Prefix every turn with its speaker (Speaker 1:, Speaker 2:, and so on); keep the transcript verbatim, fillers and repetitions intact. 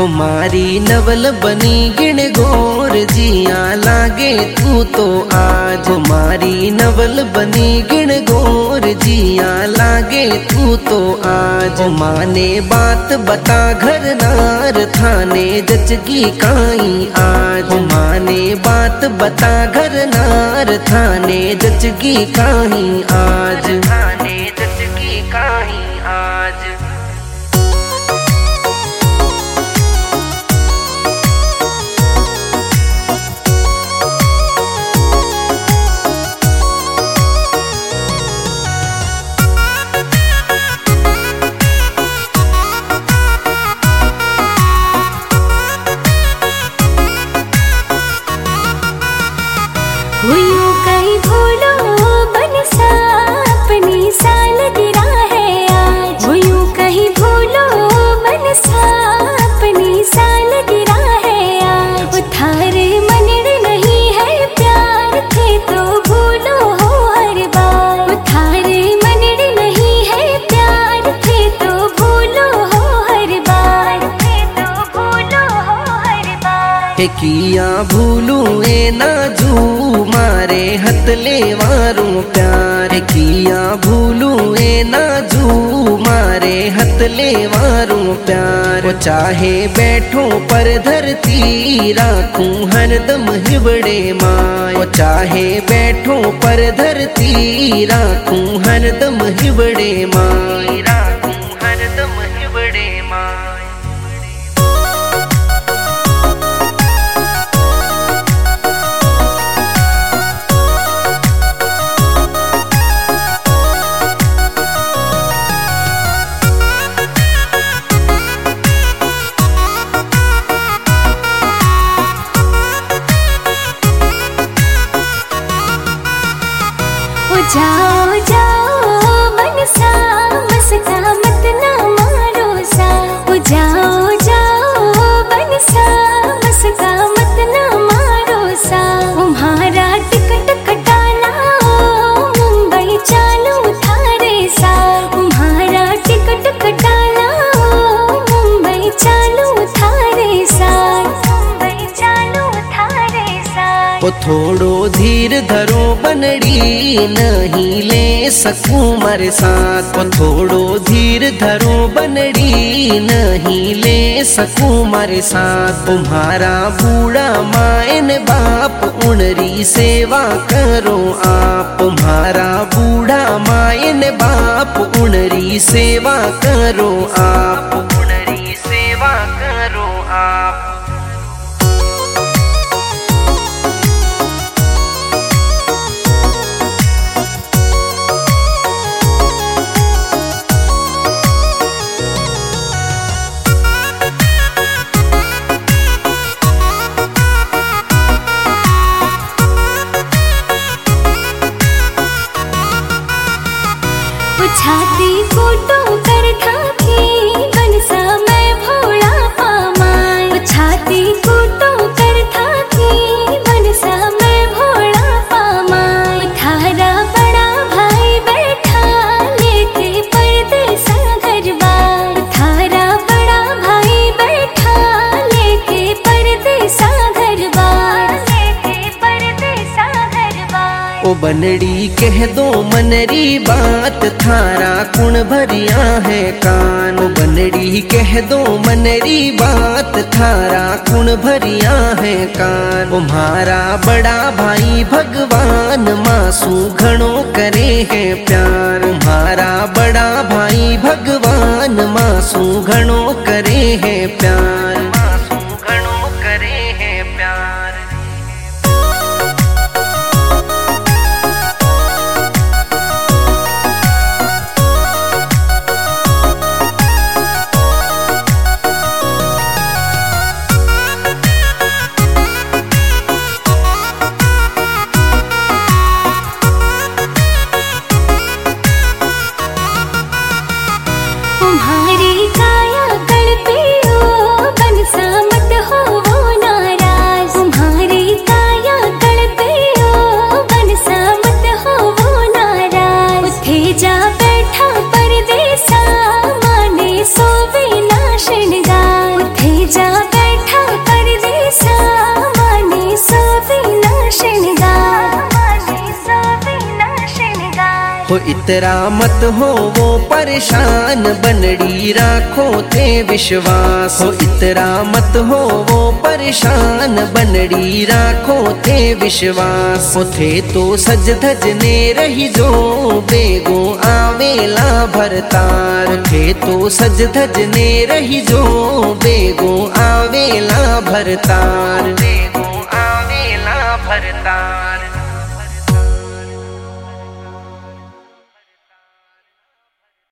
Speaker 1: हमारी नवल बनी गिण गोर जिया लागे तू तो आज। हमारी नवल बनी गिण गोर जिया लागे तू तो आज। माने बात बता घर नार थाने जचगी काई आज। माने बात बता घर नार थाने जचगी काई आज। थाने जचगी काई आज।
Speaker 2: हुई कहीं भूलो बनसा अपनी सालगिरा है आज। हुई कहीं भूलो बनसा अपनी सालगिरा है आज। थारे मनड़ नहीं है प्यार थे तो भूलो हो हर बार। थारे मनड़ नहीं है प्यार थे तो भूलो हो हर बार। थे तो भूलो हो हर बार।
Speaker 1: हे किया भूलू ए नाजू मारे हथले वारू प्यार। किया भूलू ए नाजू मारे हथले वारू प्यार। वो चाहे बैठो पर धरती राखूं हरदम हिबड़े माय। वो चाहे बैठो पर धरती राखूं हरदम हिबड़े माय। राखूं हरदम हिबड़े माय।
Speaker 2: जाओ जाओ बनसा मस्का मत ना मारो सा। ओ जाओ जाओ बनसा मस्का मत ना मारो सा। तुम्हारा टिकट कटाना मुंबई चालू थारे सा। तुम्हारा टिकट कटाना मुंबई चालू थारे सा। मुंबई चालू थारे सा।
Speaker 1: ओ थोड़ो धीर धरो बनड़ी नहीं ले सकूं मारे साथ। ओ थोड़ो धीर धरो बनड़ी नहीं ले सकूं मारे साथ। तुम्हारा बूढ़ा मायन बाप उनरी सेवा करो आप। तुम्हारा बूढ़ा मायन बाप उनरी सेवा करो आप। उनरी सेवा करो आप।
Speaker 2: छाती फोटो कर ठाकी बनसा मैं भोला पामाय। छाती फोटो कर ठाकी बनसा मैं भोला पामाय। थारा बड़ा भाई बैठा लेके परदेसा घर बार। थारा बड़ा भाई बैठा लेके परदेसा घर बार। लेके परदेसा घर बार।
Speaker 1: ओ बनड़ी कह दो मनरी बात थारा कुण भरिया है कान। ओ बनड़ी कह दो मनरी बात थारा कुण भरिया है कान। तुम्हारा बड़ा भाई भगवान मासू घणो करे है प्यार। तुम्हारा बड़ा भाई भगवान मासू घणो करे है प्यार। मासू घणो करे है प्यार।
Speaker 2: तुम्हारी काया गढ़ पे ओ
Speaker 1: हो इतरा मत हो वो परेशान बनड़ी राखो थे विश्वास। हो इतरा मत हो वो परेशान बनड़ी राखो थे विश्वास। हो थे तो सज धज ने रही जो बेगो आवेला भरतार। थे तो सज धज ने रही जो बेगो आवेला भरतार। बेगो आवेला भरतार।